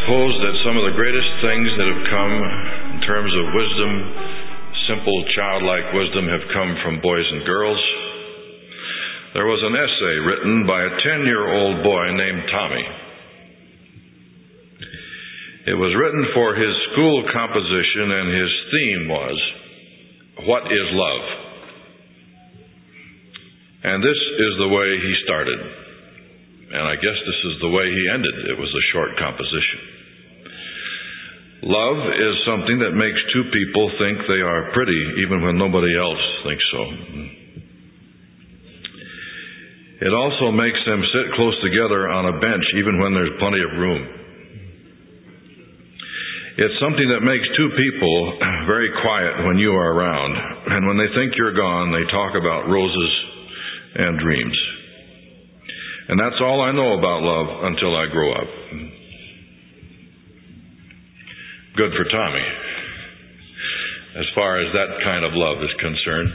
suppose that some of the greatest things that have come in terms of wisdom, simple childlike wisdom, have come from boys and girls. There was an essay written by a 10-year-old boy named Tommy. It was written for his school composition, and his theme was, "What is love?" And this is the way he started. And I guess this is the way he ended. It was a short composition. Love is something that makes two people think they are pretty, even when nobody else thinks so. It also makes them sit close together on a bench, even when there's plenty of room. It's something that makes two people very quiet when you are around. And when they think you're gone, they talk about roses and dreams. And that's all I know about love until I grow up. Good for Tommy, as far as that kind of love is concerned.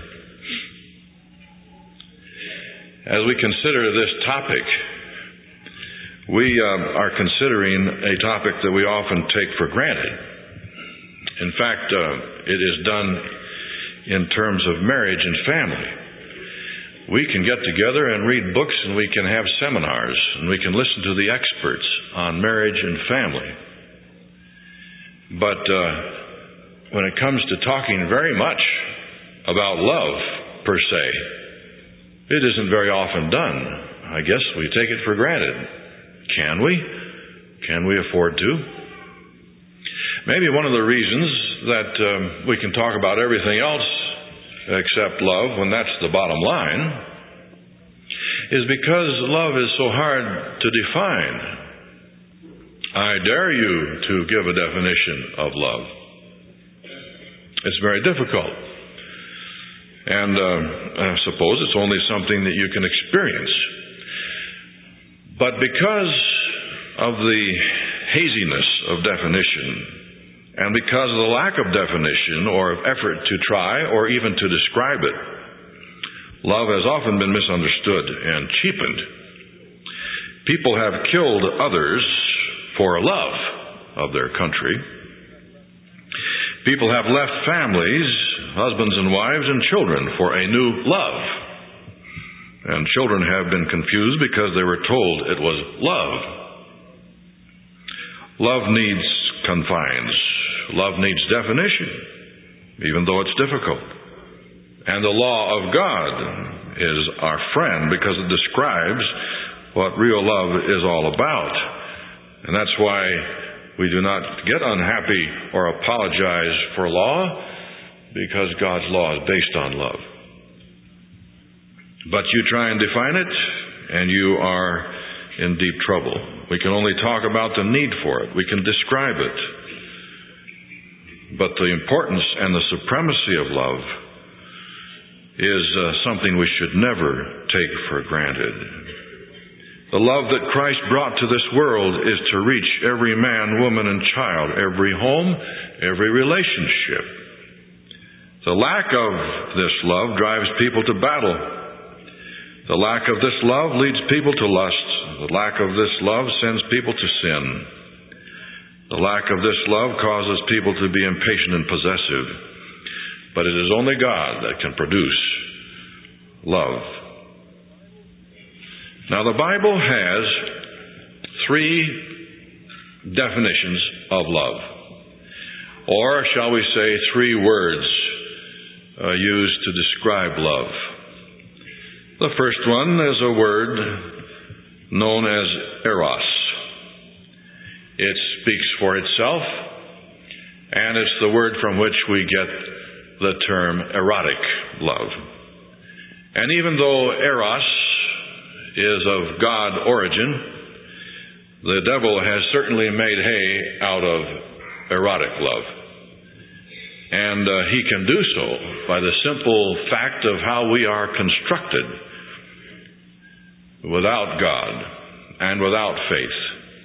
As we consider this topic, we are considering a topic that we often take for granted. In fact, it is done in terms of marriage and family. We can get together and read books, and we can have seminars, and we can listen to the experts on marriage and family. But when it comes to talking very much about love, per se, it isn't very often done. I guess we take it for granted. Can we? Can we afford to? Maybe one of the reasons that we can talk about everything else except love, when that's the bottom line, is because love is so hard to define. I dare you to give a definition of love. It's very difficult. And I suppose it's only something that you can experience. But because of the haziness of definition, and because of the lack of definition or of effort to try or even to describe it, love has often been misunderstood and cheapened. People have killed others for love of their country. People have left families, husbands and wives and children, for a new love. And children have been confused because they were told it was love. Love needs confines. Love needs definition, even though it's difficult. And the law of God is our friend because it describes what real love is all about. And that's why we do not get unhappy or apologize for law, because God's law is based on love. But you try and define it, and you are in deep trouble. We can only talk about the need for it. We can describe it. But the importance and the supremacy of love is something we should never take for granted. The love that Christ brought to this world is to reach every man, woman, and child, every home, every relationship. The lack of this love drives people to battle. The lack of this love leads people to lust. The lack of this love sends people to sin. The lack of this love causes people to be impatient and possessive. But it is only God that can produce love. Now, the Bible has three definitions of love. Or, shall we say, three words used to describe love. The first one is a word known as eros. It speaks for itself, and it's the word from which we get the term erotic love. And even though eros is of God origin, the devil has certainly made hay out of erotic love. And he can do so by the simple fact of how we are constructed without God and without faith.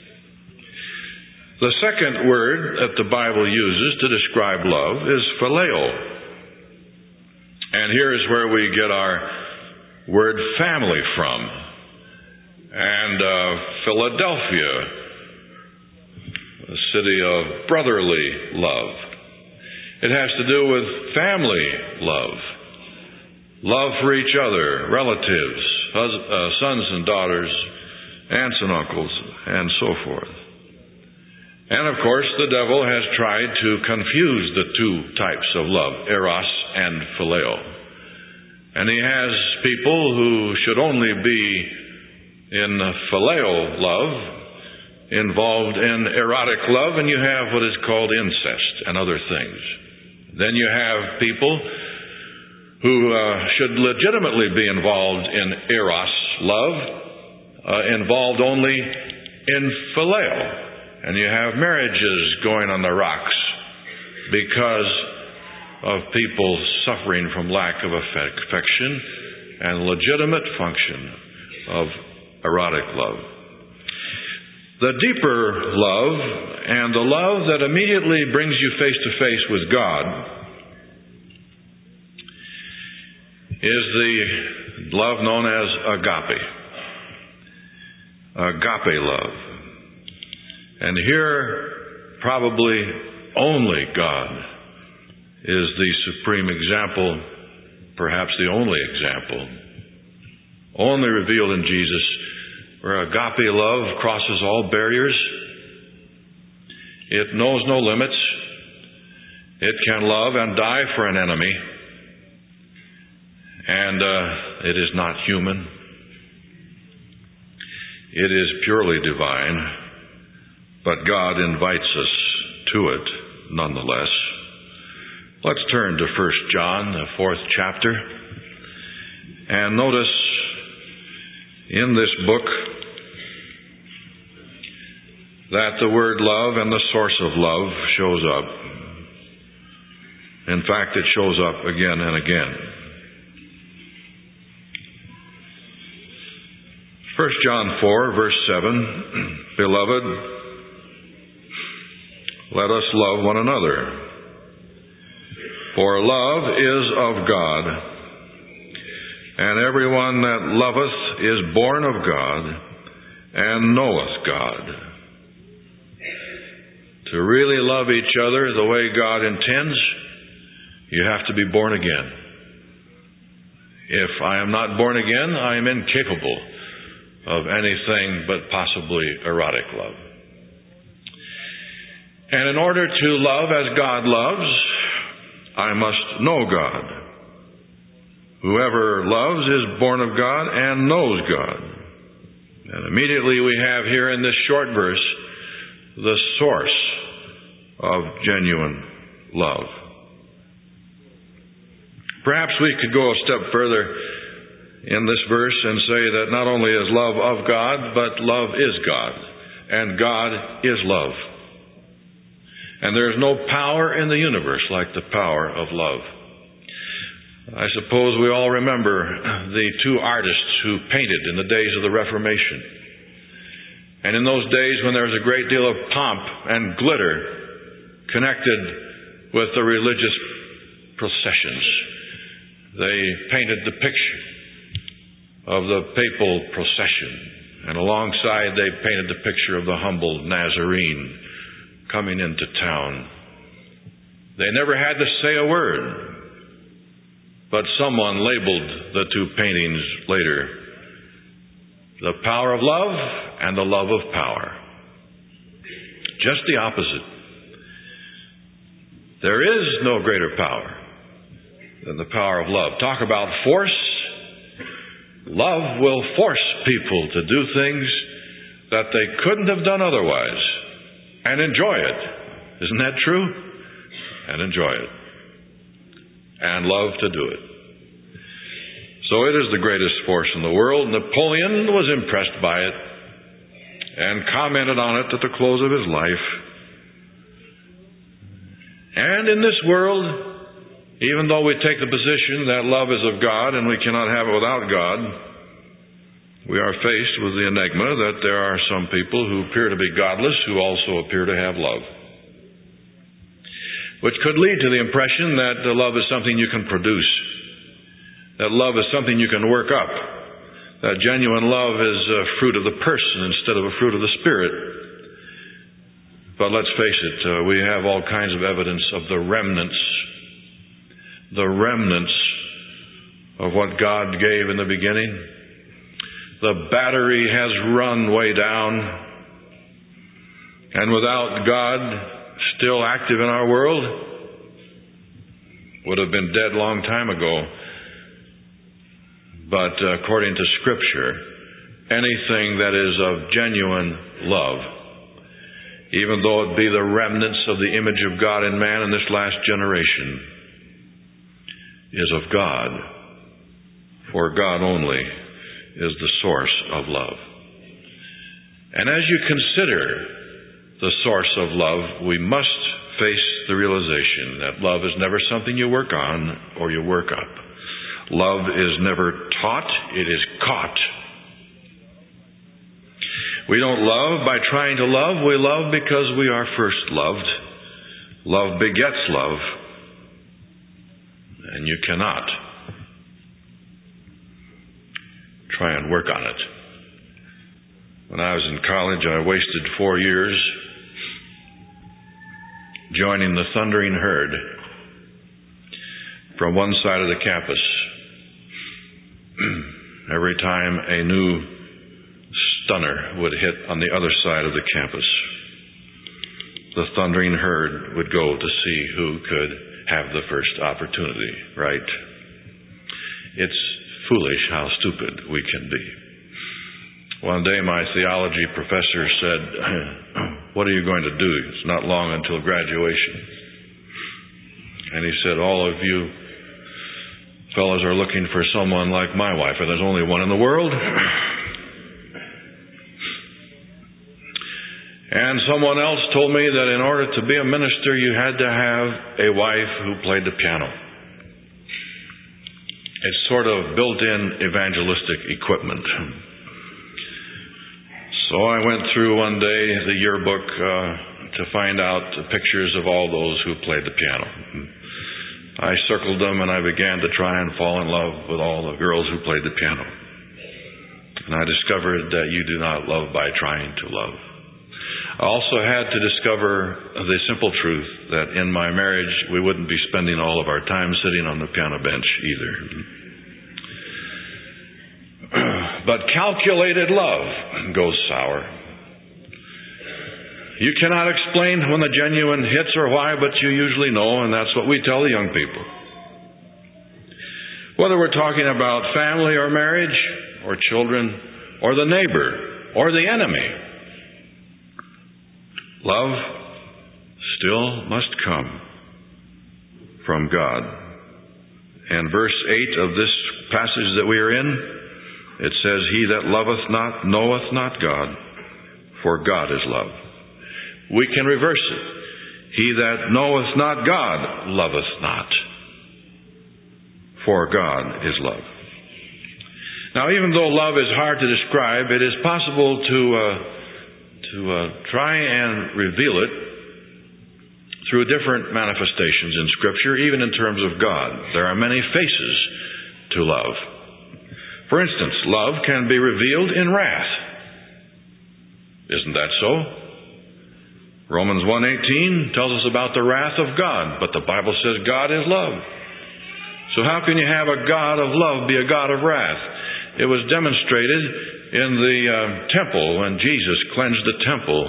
The second word that the Bible uses to describe love is phileo. And here is where we get our word family from. And Philadelphia a city of brotherly love. It has to do with family love. Love for each other, relatives, sons and daughters, aunts and uncles, and so forth. And of course, the devil has tried to confuse the two types of love, eros and phileo. And he has people who should only be in phileo love, involved in erotic love, and you have what is called incest and other things. Then you have people who should legitimately be involved in eros love, involved only in phileo. And you have marriages going on the rocks because of people suffering from lack of affection and legitimate function of erotic love. The deeper love, and the love that immediately brings you face to face with God, is the love known as agape. Agape love. And here, probably only God is the supreme example, perhaps the only example, only revealed in Jesus, where agape love crosses all barriers. It knows no limits. It can love and die for an enemy. And it is not human. It is purely divine. But God invites us to it nonetheless. Let's turn to 1 John, the 4th chapter. And notice in this book that the word love and the source of love shows up. In fact, it shows up again and again. 1 John 4, verse 7, Beloved, let us love one another. For love is of God, and everyone that loveth is born of God, and knoweth God. To really love each other the way God intends, you have to be born again. If I am not born again, I am incapable of anything but possibly erotic love. And in order to love as God loves, I must know God. Whoever loves is born of God and knows God. And immediately we have here in this short verse the source of genuine love. Perhaps we could go a step further in this verse and say that not only is love of God, but love is God. And God is love. And there is no power in the universe like the power of love. I suppose we all remember the two artists who painted in the days of the Reformation. And in those days when there was a great deal of pomp and glitter connected with the religious processions, they painted the picture of the papal procession. And alongside they painted the picture of the humble Nazarene coming into town. They never had to say a word, but someone labeled the two paintings later, the power of love and the love of power. Just the opposite. There is no greater power than the power of love. Talk about force. Love will force people to do things that they couldn't have done otherwise. And enjoy it. Isn't that true? And enjoy it. And love to do it. So it is the greatest force in the world. Napoleon was impressed by it and commented on it at the close of his life. And in this world, even though we take the position that love is of God and we cannot have it without God, we are faced with the enigma that there are some people who appear to be godless who also appear to have love. Which could lead to the impression that love is something you can produce. That love is something you can work up. That genuine love is a fruit of the person instead of a fruit of the Spirit. But let's face it, we have all kinds of evidence of the remnants of what God gave in the beginning. The battery has run way down, and without God still active in our world, would have been dead long time ago. But according to Scripture, anything that is of genuine love, even though it be the remnants of the image of God in man in this last generation, is of God. For God only is the source of love. And as you consider the source of love, we must face the realization that love is never something you work on or you work up. Love is never taught, it is caught. We don't love by trying to love, we love because we are first loved. Love begets love, and you cannot try and work on it. When I was in college, I wasted 4 years joining the thundering herd from one side of the campus. Every time a new stunner would hit on the other side of the campus, the thundering herd would go to see who could have the first opportunity, right? It's foolish how stupid we can be. One day my theology professor said, "What are you going to do? It's not long until graduation." And he said, "All of you fellows are looking for someone like my wife, and there's only one in the world." And someone else told me that in order to be a minister, you had to have a wife who played the piano. It's sort of built-in evangelistic equipment. So I went through one day the yearbook to find out the pictures of all those who played the piano. I circled them and I began to try and fall in love with all the girls who played the piano. And I discovered that you do not love by trying to love. I also had to discover the simple truth that in my marriage we wouldn't be spending all of our time sitting on the piano bench either. But calculated love goes sour. You cannot explain when the genuine hits or why, but you usually know, and that's what we tell the young people. Whether we're talking about family or marriage, or children, or the neighbor, or the enemy, love still must come from God. And verse 8 of this passage that we are in, it says, "He that loveth not knoweth not God, for God is love." We can reverse it. "He that knoweth not God loveth not, for God is love." Now, even though love is hard to describe, it is possible to try and reveal it through different manifestations in Scripture, even in terms of God. There are many faces to love. For instance, love can be revealed in wrath. Isn't that so? Romans 1:18 tells us about the wrath of God, but the Bible says God is love. So how can you have a God of love be a God of wrath? It was demonstrated in the temple when Jesus cleansed the temple.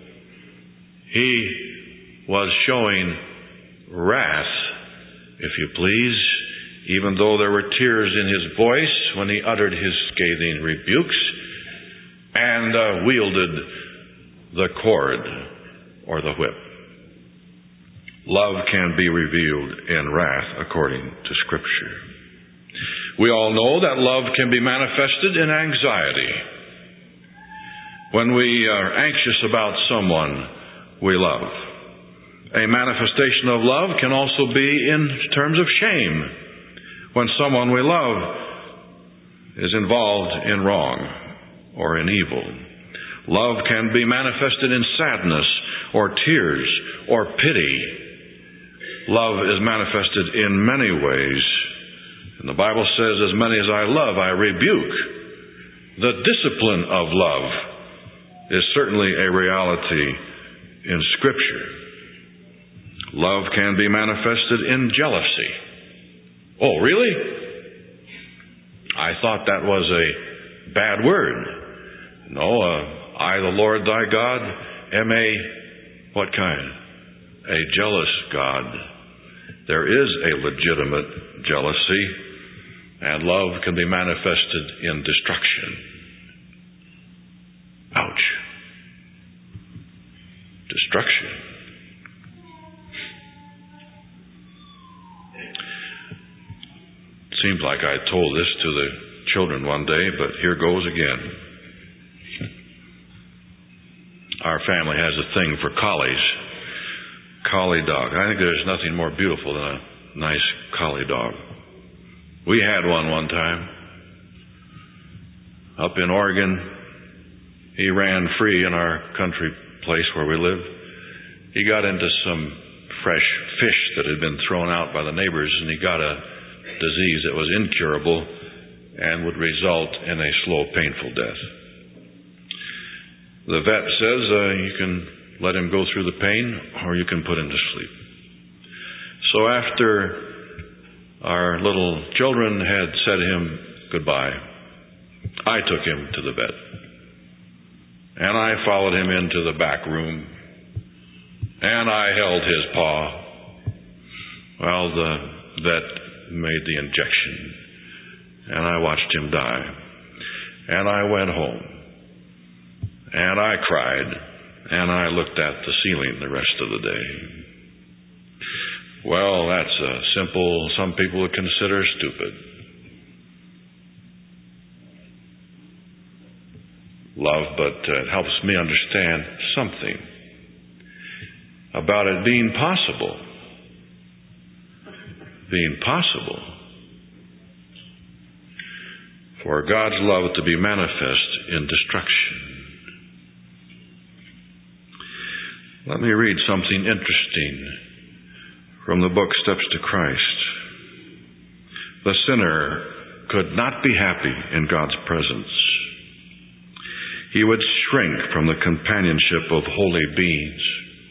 He was showing wrath, if you please, even though there were tears in his voice when he uttered his scathing rebukes and wielded the cord or the whip. Love can be revealed in wrath according to Scripture. We all know that love can be manifested in anxiety. When we are anxious about someone we love. A manifestation of love can also be in terms of shame. When someone we love is involved in wrong or in evil. Love can be manifested in sadness or tears or pity. Love is manifested in many ways. And the Bible says, "As many as I love, I rebuke." The discipline of love is certainly a reality in Scripture. Love can be manifested in jealousy. Oh, really? I thought that was a bad word. No, I, the Lord thy God, am what kind? A jealous God. There is a legitimate jealousy, and love can be manifested in destruction. Ouch. Destruction. It seems like I told this to the children one day, but here goes again. Our family has a thing for collies. Collie dog. I think there's nothing more beautiful than a nice collie dog. We had one time. Up in Oregon, he ran free in our country place where we lived. He got into some fresh fish that had been thrown out by the neighbors, and he got a disease that was incurable and would result in a slow, painful death. The vet says you can let him go through the pain, or you can put him to sleep. So after our little children had said him goodbye, I took him to the vet. And I followed him into the back room, and I held his paw while the vet made the injection, and I watched him die. And I went home, and I cried, and I looked at the ceiling the rest of the day. Well, that's simple, some people would consider stupid. Love, but it helps me understand something about it being possible. Being possible for God's love to be manifest in destruction. Let me read something interesting from the book Steps to Christ. The sinner could not be happy in God's presence. He would shrink from the companionship of holy beings.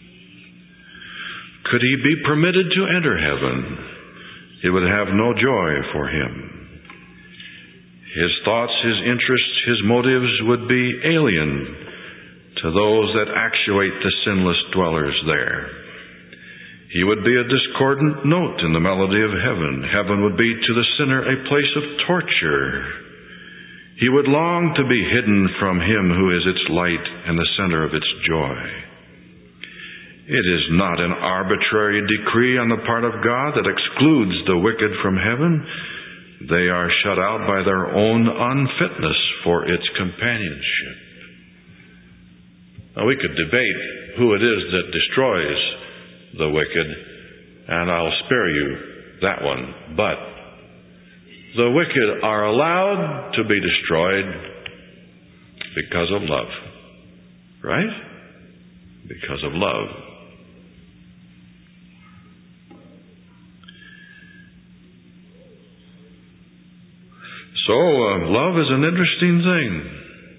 Could he be permitted to enter heaven, it would have no joy for him. His thoughts, his interests, his motives would be alien to those that actuate the sinless dwellers there. He would be a discordant note in the melody of heaven. Heaven would be to the sinner a place of torture. He would long to be hidden from him who is its light and the center of its joy. It is not an arbitrary decree on the part of God that excludes the wicked from heaven. They are shut out by their own unfitness for its companionship. Now, we could debate who it is that destroys the wicked, and I'll spare you that one. But the wicked are allowed to be destroyed because of love. Right? Because of love. So, love is an interesting thing.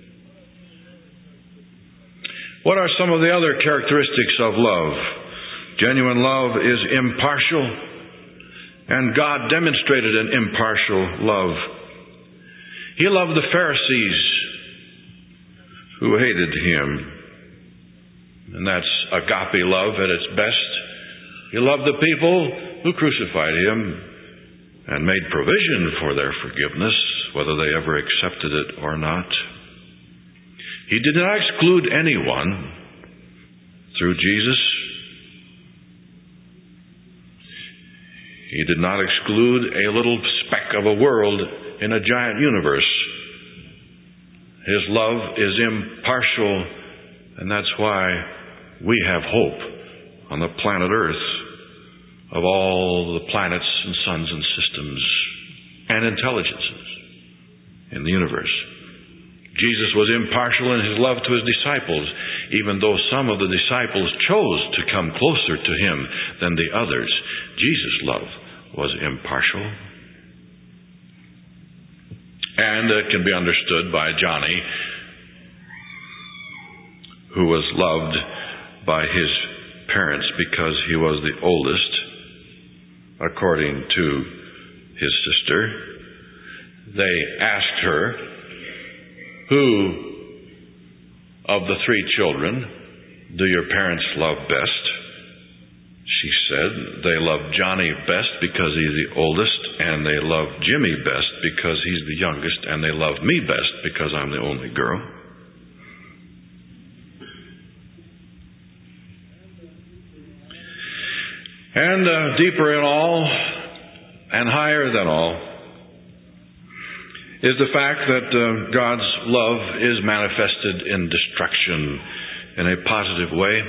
What are some of the other characteristics of love? Genuine love is impartial, and God demonstrated an impartial love. He loved the Pharisees who hated him, and that's agape love at its best. He loved the people who crucified him and made provision for their forgiveness, whether they ever accepted it or not. He did not exclude anyone through Jesus. He did not exclude a little speck of a world in a giant universe. His love is impartial, and that's why we have hope on the planet Earth of all the planets and suns and systems and intelligences in the universe. Jesus was impartial in his love to his disciples, even though some of the disciples chose to come closer to him than the others. Jesus' love was impartial. And it can be understood by Johnny, who was loved by his parents because he was the oldest, according to his sister. They asked her, "Who of the 3 children do your parents love best?" She said, "They love Johnny best because he's the oldest, and they love Jimmy best because he's the youngest, and they love me best because I'm the only girl." And deeper in all, and higher than all, is the fact that God's love is manifested in destruction in a positive way.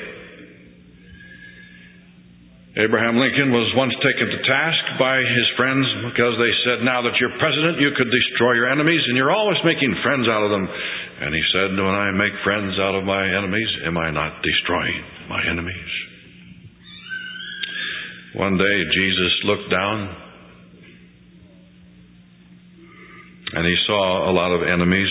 Abraham Lincoln was once taken to task by his friends because they said, "Now that you're president, you could destroy your enemies, and you're always making friends out of them." And he said, "When I make friends out of my enemies, am I not destroying my enemies?" One day, Jesus looked down, and he saw a lot of enemies,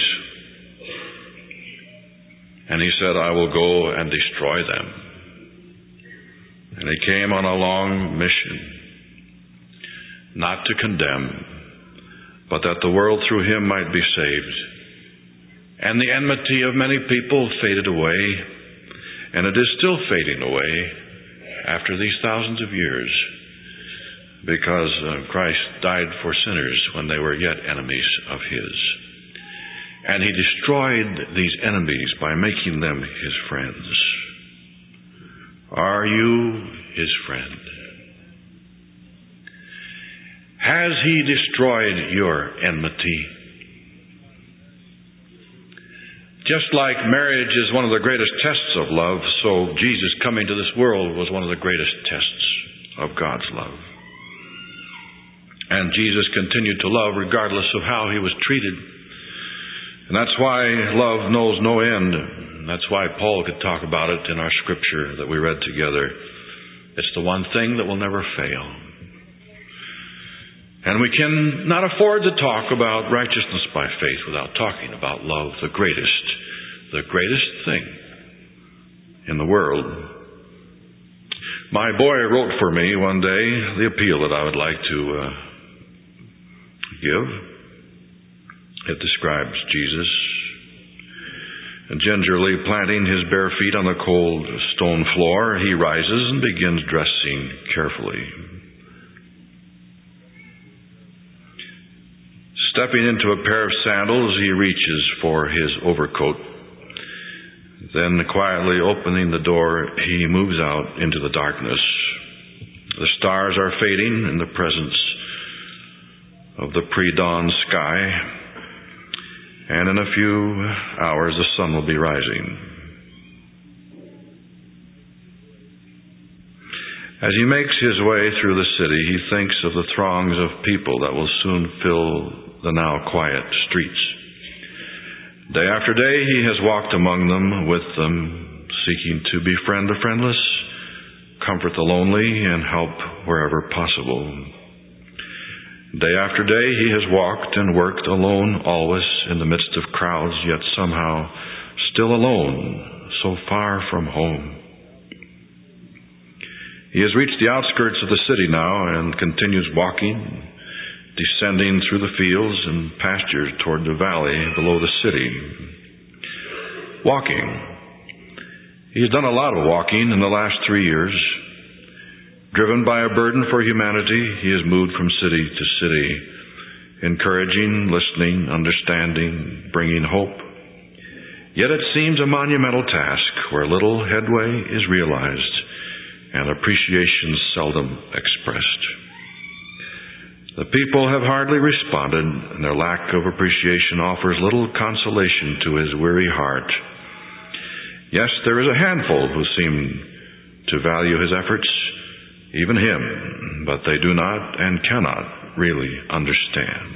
and he said, "I will go and destroy them." And he came on a long mission, not to condemn, but that the world through him might be saved. And the enmity of many people faded away, and it is still fading away after these thousands of years, because Christ died for sinners when they were yet enemies of his. And he destroyed these enemies by making them his friends. Are you his friend? Has he destroyed your enmity? Just like marriage is one of the greatest tests of love, so Jesus coming to this world was one of the greatest tests of God's love. And Jesus continued to love regardless of how he was treated. And that's why love knows no end. That's why Paul could talk about it in our scripture that we read together. It's the one thing that will never fail. And we cannot afford to talk about righteousness by faith without talking about love, the greatest thing in the world. My boy wrote for me one day the appeal that I would like to give. It describes Jesus gingerly planting his bare feet on the cold stone floor. He rises and begins dressing carefully. Stepping into a pair of sandals, he reaches for his overcoat. Then, quietly opening the door, he moves out into the darkness. The stars are fading in the presence of the pre-dawn sky, and in a few hours the sun will be rising. As he makes his way through the city, he thinks of the throngs of people that will soon fill the now quiet streets. Day after day he has walked among them, with them, seeking to befriend the friendless, comfort the lonely, and help wherever possible. Day after day he has walked and worked alone, always in the midst of crowds, yet somehow still alone, so far from home. He has reached the outskirts of the city now and continues walking, descending through the fields and pastures toward the valley below the city. Walking. He's done a lot of walking in the last 3 years. Driven by a burden for humanity, he has moved from city to city, encouraging, listening, understanding, bringing hope. Yet it seems a monumental task where little headway is realized and appreciation seldom expressed. The people have hardly responded, and their lack of appreciation offers little consolation to his weary heart. Yes, there is a handful who seem to value his efforts, even him, but they do not and cannot really understand.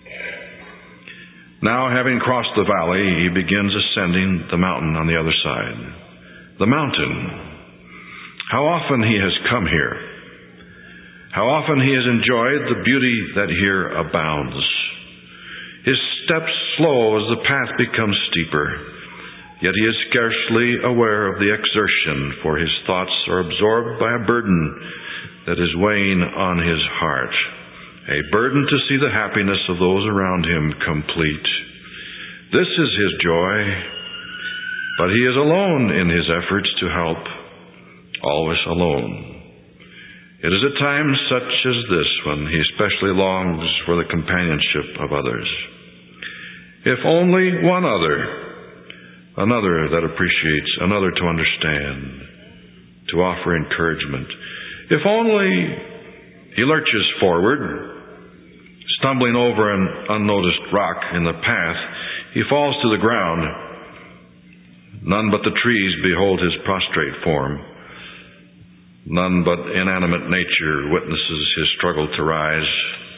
Now, having crossed the valley, he begins ascending the mountain on the other side. The mountain. How often he has come here. How often he has enjoyed the beauty that here abounds. His steps slow as the path becomes steeper, yet he is scarcely aware of the exertion, for his thoughts are absorbed by a burden that is weighing on his heart, a burden to see the happiness of those around him complete. This is his joy, but he is alone in his efforts to help, always alone. It is at times such as this when he especially longs for the companionship of others. If only one another that appreciates, another to understand, to offer encouragement. If only he lurches forward, stumbling over an unnoticed rock in the path, he falls to the ground. None but the trees behold his prostrate form. None but inanimate nature witnesses his struggle to rise.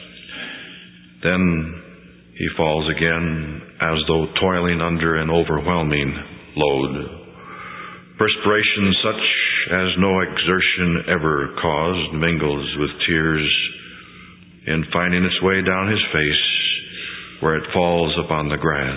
Then he falls again as though toiling under an overwhelming load. Perspiration such as no exertion ever caused mingles with tears in finding its way down his face where it falls upon the grass.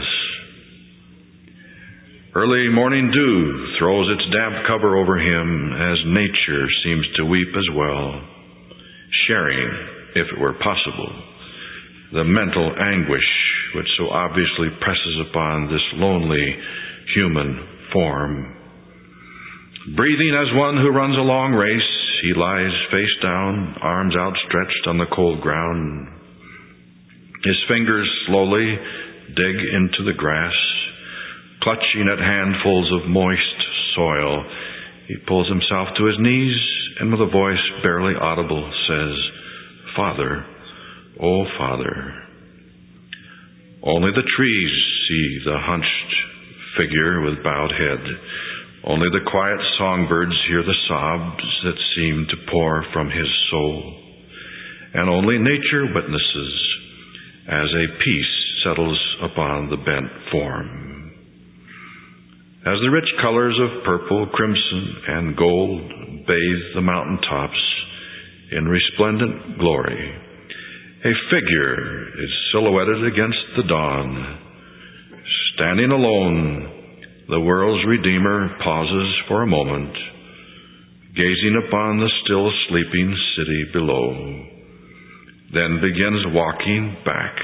Early morning dew throws its damp cover over him as nature seems to weep as well, sharing, if it were possible, the mental anguish which so obviously presses upon this lonely human form. Breathing as one who runs a long race, he lies face down, arms outstretched on the cold ground. His fingers slowly dig into the grass. Clutching at handfuls of moist soil, he pulls himself to his knees and with a voice barely audible says, "Father, oh Father." Only the trees see the hunched figure with bowed head. Only the quiet songbirds hear the sobs that seem to pour from his soul. And only nature witnesses as a peace settles upon the bent form. As the rich colors of purple, crimson, and gold bathe the mountain tops in resplendent glory, a figure is silhouetted against the dawn. Standing alone, the world's Redeemer pauses for a moment, gazing upon the still sleeping city below, then begins walking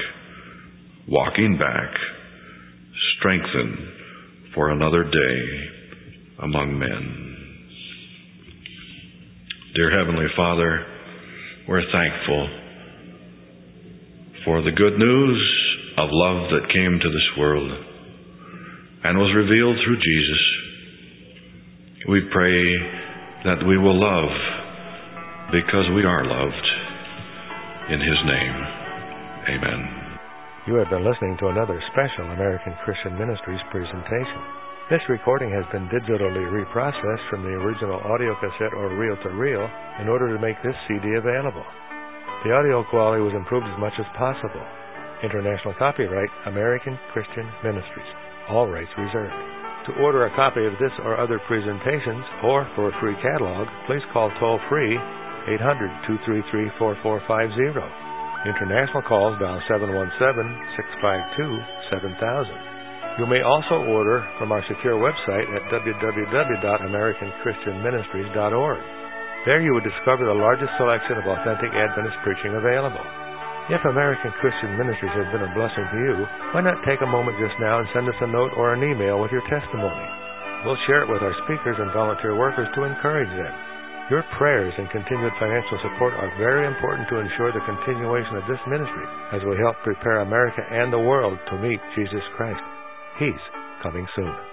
back, strengthened for another day among men. Dear Heavenly Father, we're thankful for the good news of love that came to this world and was revealed through Jesus. We pray that we will love because we are loved. In His name, amen. You have been listening to another special American Christian Ministries presentation. This recording has been digitally reprocessed from the original audio cassette or reel-to-reel in order to make this CD available. The audio quality was improved as much as possible. International copyright, American Christian Ministries. All rights reserved. To order a copy of this or other presentations, or for a free catalog, please call toll-free 800-233-4450. International calls dial 717-652-7000. You may also order from our secure website at www.americanchristianministries.org. There you will discover the largest selection of authentic Adventist preaching available. If American Christian Ministries has been a blessing to you, why not take a moment just now and send us a note or an email with your testimony? We'll share it with our speakers and volunteer workers to encourage them. Your prayers and continued financial support are very important to ensure the continuation of this ministry as we help prepare America and the world to meet Jesus Christ. He's coming soon.